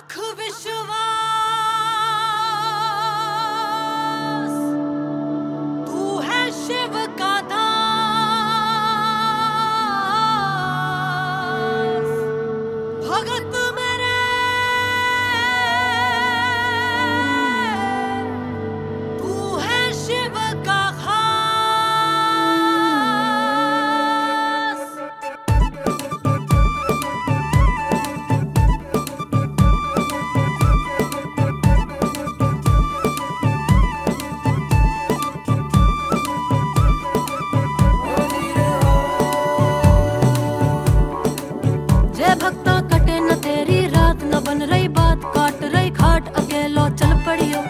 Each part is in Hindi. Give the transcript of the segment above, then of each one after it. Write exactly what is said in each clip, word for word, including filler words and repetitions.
रख विश्वास, तू है शिव का दास, भगत मेरे तू है शिव का खास। जय भक्ता कटे न तेरी रात, न बन रही बात, काट रही घाट अकेलो चल पड़ियो।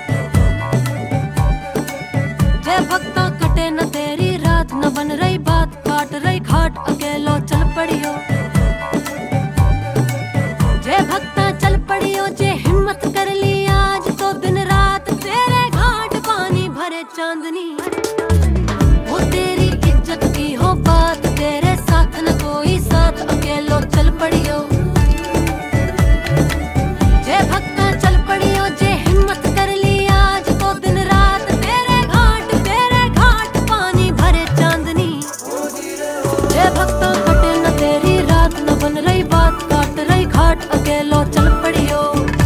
जय भक्ता कटे न तेरी रात, न बन रही बात, काट रही घाट अकेलो चल पड़ियो। जय भक्ता चल पड़ियो, जे हिम्मत कर ली आज तो दिन रात तेरे घाट पानी भरे चांदनी। वो तेरी इज्जत की हो बात, तेरे साथ न कोई साथ अकेलो चल पड़ियो। जय भक्ता चल पड़ियो, जे हिम्मत कर ली आज तो दिन रात तेरे घाट तेरे घाट पानी भरे चांदनी। जय भक्ता कटे न तेरी रात, न बन रही बात, काट रही घाट अकेलो चल पड़ियो।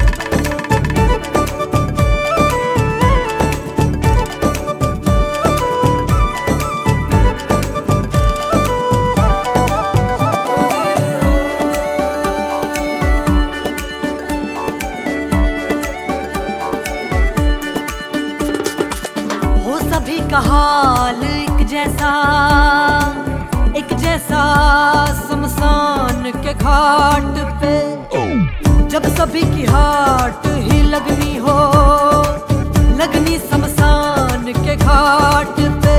सभी का हाल एक जैसा, एक जैसा शमशान के घाट पे। जब सभी की हाट ही लगनी हो, लगनी शमशान के घाट पे।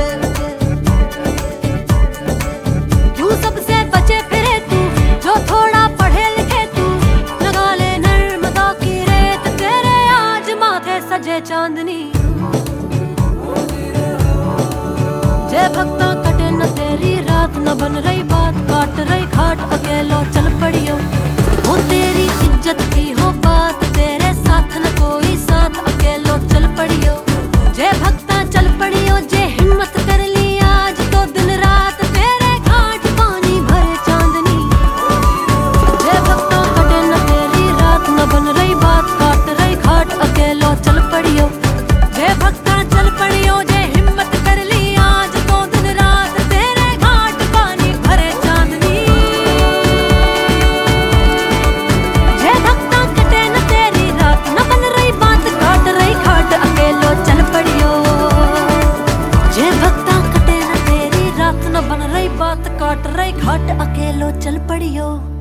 क्यों सबसे बचे फिरे तू, जो थोड़ा पढ़े लिखे तू, लगा ले नर्मदा की रेत, तेरे आज माथे सजे चांदनी। जय भक्ता कटे न तेरी रात, न बन रही बात, काट रही घाट अकेलो चल पड़ियो। वो तेरी इज्जत की हो बात, तेरे साथ न कोई साथ अकेलो चल पड़ियो। जय भक्ता चल पड़ियो, जे हिम्मत कर ली आज तो दिन रात तेरे घाट पानी भरे चांदनी। जय भक्ता कटे न तेरी रात, न बन रही बात, काट रही घाट अकेलो चल पड़ियो। जय भक्ता चल पड़ियो, जे हिम्मत कर ली आज तो दिन रात तेरे घाट पानी भरे चांदनी। जय भक्ता कटे न तेरी रात, न बन रही बात, काट रही घाट अकेलो चल पड़ियो। जय भक्ता कटे न तेरी रात, न बन रही बात, काट रही घाट अकेलो चल पड़ियो।